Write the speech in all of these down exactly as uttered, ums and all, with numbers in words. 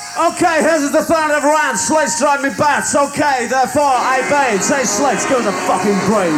Okay, here's the third of round. Slates drive me bats. Okay, therefore I bade. Say slates, give us a fucking break.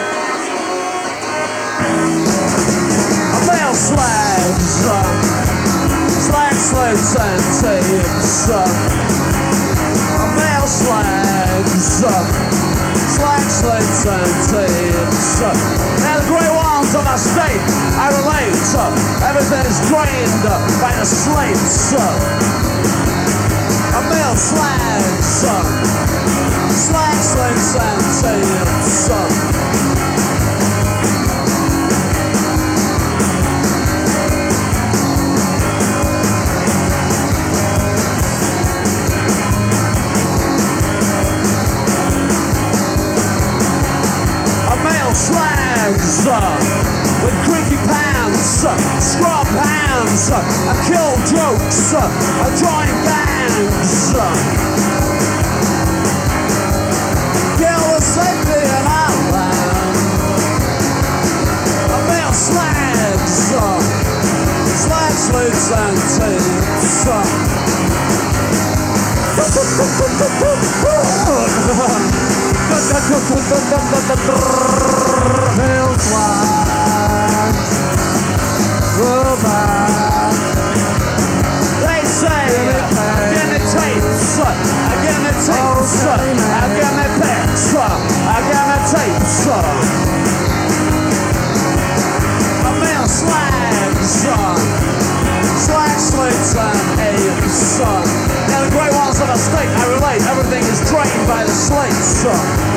A male slags, uh, slag slates and tapes. Uh, a male slags, uh, slag slates and tapes. Uh, now the grey ones of our state, I relate. Uh, everything is drained uh, by the slates. Uh, A male slag son, slag slates and tapes son. A male slag son, with creaky pants, uh, scrub hands, uh, a kill jokes, uh, a join gangs. Uh, kill the safety in our land. A male slags, uh, slag slates and tapes. Uh, male slags, goodbye. They say, give me tapes, give me tapes, give me pics, give me tapes. A male slags, slag slates and apes. Now the grey ones of the state, I relate, everything is drained by the slates.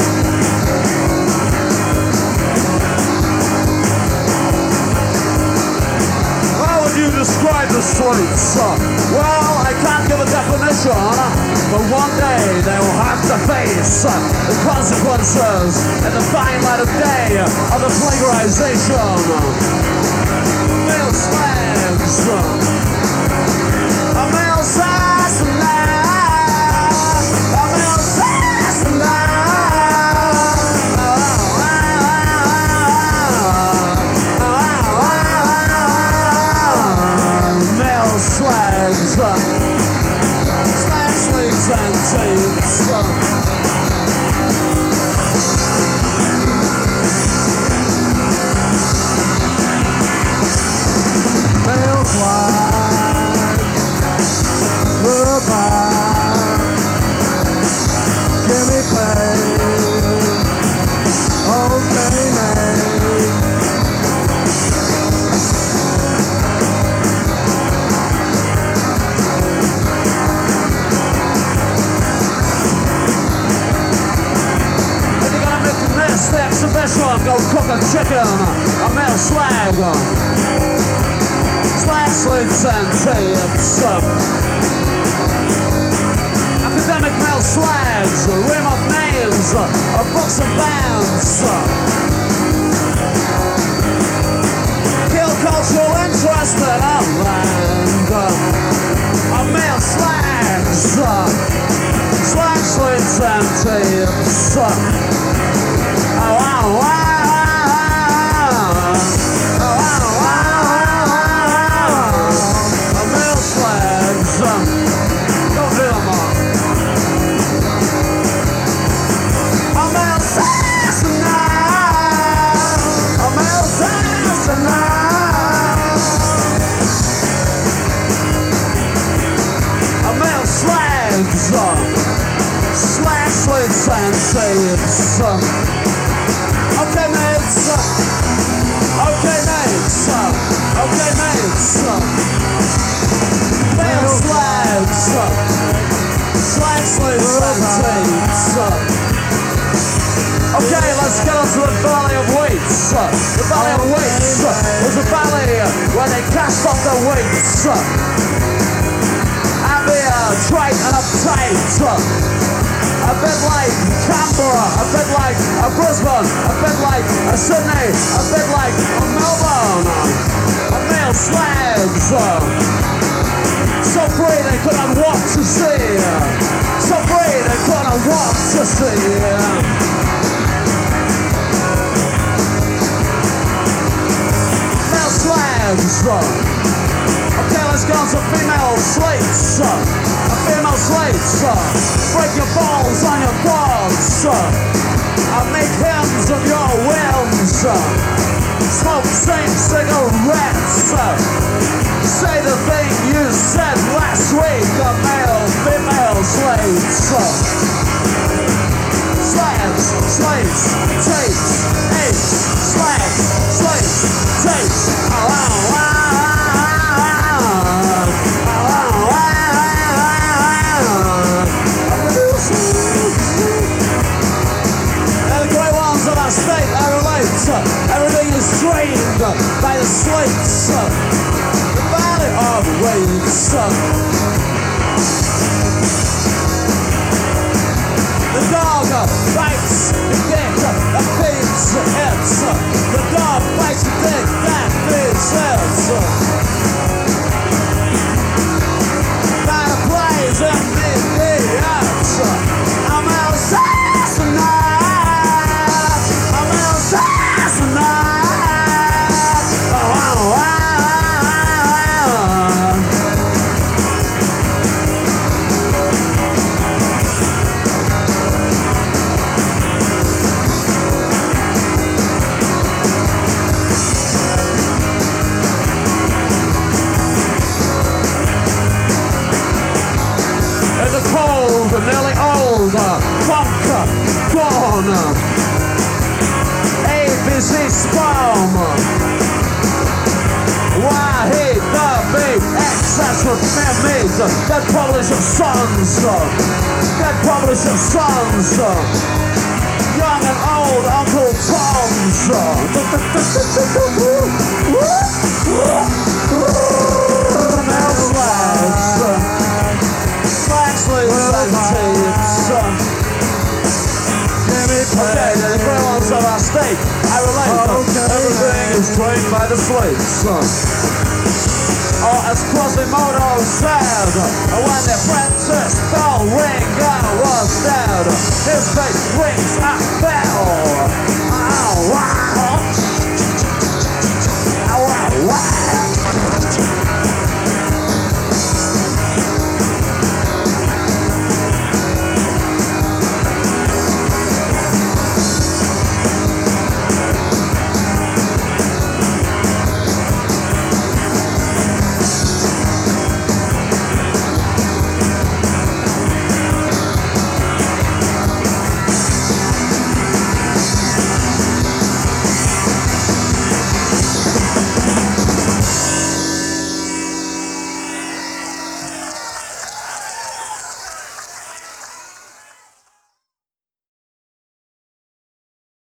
You describe the slates? Uh, well, I can't give a definition, but one day they will have to face uh, the consequences in the fine light of day of the plagiarization. Male slags, uh, a male assassinate, a male assassinate. Slags, uh, slag slates and tapes. Uh. Male flag, goodbye. Give me pain, okay, mate. The exhibition, go cook a chicken, a male slag, slag slates and tapes. Academic male slags, rim of names, of books and bands. Kill cultural interest in our land. A male slags, slag slates and tapes. Oh, wow, wow, wow. Oh, wow, wow, wow. A male slags, uh, don't do them all. A male assassinate, a male assassinate. A male slags, uh, slag slates and tapes. Uh, Okay, mates. Okay, mates. Okay, mates. Male slags, slag slates and tapes. Okay, let's get on to the Valley of Weights. The Valley of Weights was a valley where they cast off their weights. And be uh, trite and uptight. A bit like Canberra, a bit like a Brisbane, a bit like a Sydney, a bit like a Melbourne. A male slags, so free they couldn't walk to see, so free they couldn't walk to see. Male slags. Okay, let's go on to female slates. A slates, uh, break your balls on your dogs, uh, I make hymns of your whims, uh, smoke same cigarettes, uh, say the thing you said last week, uh, male, female slates, uh, slags, slates, tapes, apes, slags, slates, tapes, oh, oh, oh. State, I relate, everything is drained by the slates, the valley of waves. The dog bites the dick that feeds it. The dog bites the dick that feeds it. That plays in the idiot. I'm outside tonight. Nearly old, funk, gone, A B C sperm, Y, he, the, B, X, that's what man means, that publish your sons, that publish your sons, young and old Uncle Tom's, okay, the grandmas of our state, I relate, okay, everything is trained by the slaves. Or as Quasimodo said,